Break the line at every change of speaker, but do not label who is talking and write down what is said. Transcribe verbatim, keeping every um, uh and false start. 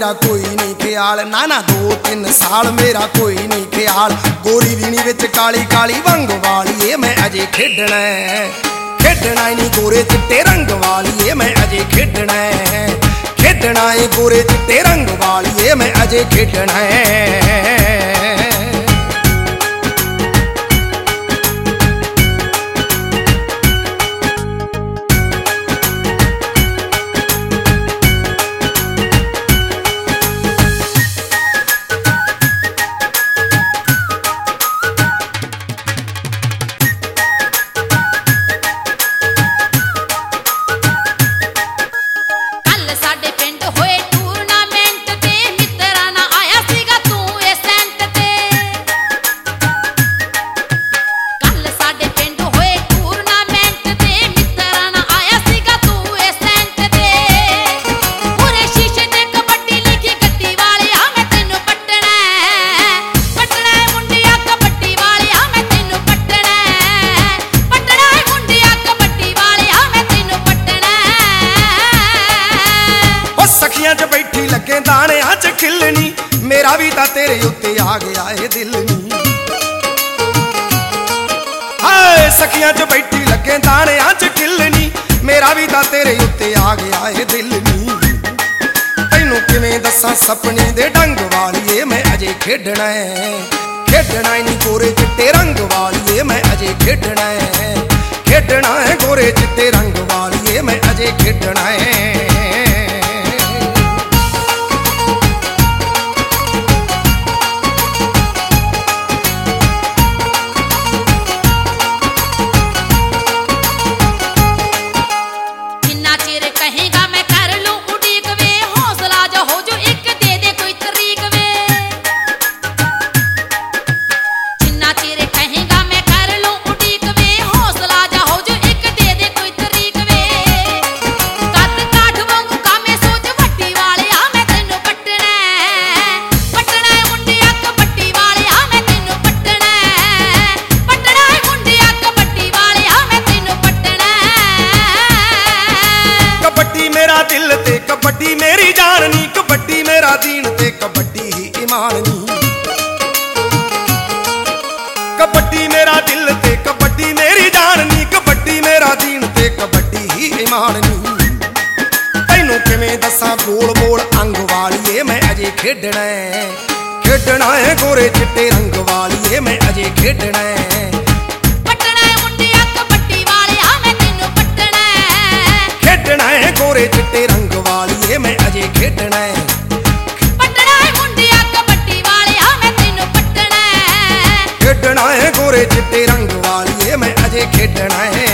मेरा कोई नहीं ख्याल, ना ना दो तीन साल मेरा कोई नहीं ख्याल। गोरी रीणी विच काली काली वंग वाली मैं अजे खेडना है, खेडना ही नहीं गोरे चिट्टे रंग वाली मैं अजे खेडना है, खेडना है गोरे चिट्टे रंग वाली मैं अजे खेडना है। लगे दाने अच खिलनी मेरा भी ता तेरे उत्ते आ गया है दिल नी, हाय सखियां च बैठी लगे दाने अच खिलनी मेरा भी ता तेरे उत्ते आ गया है दिल नी। तैनू किवें दसां सपने दे डंग वालीए मैं अजे खेडना है, खेडना ही नहीं गोरे चिट्टे रंग वालीए मैं अजे खेडना है, खेडना है गोरे चिट्टे रंग वालीए मैं अजे खेडना है। कबड्डी मेरी जान नी, कबड्डी मेरा दीन ते कबड्डी ही ईमान नी, कबड्डी मेरा दिल ते कबड्डी मेरी जान नी, कबड्डी मेरा दीन ते कबड्डी ही ईमान नी। तैनू किवें दसां गोल गोल अंग वालीए मैं अजे खेडना है, खेडना है गोरे चिट्टे रंग वालीए मैं अजे खेडना है, पटना है मुंडिया कबड्डी वालिया मैं तैनू पटना है, खेडना है गोरे चिट्टे रंग वालीए मैं अजे खेडना है, पटना है मुंडिया कबड्डी वालिया मैं तैनू पटना है, खेडना है गोरे चिट्टे रंग वालीए मैं अजे खेडना है।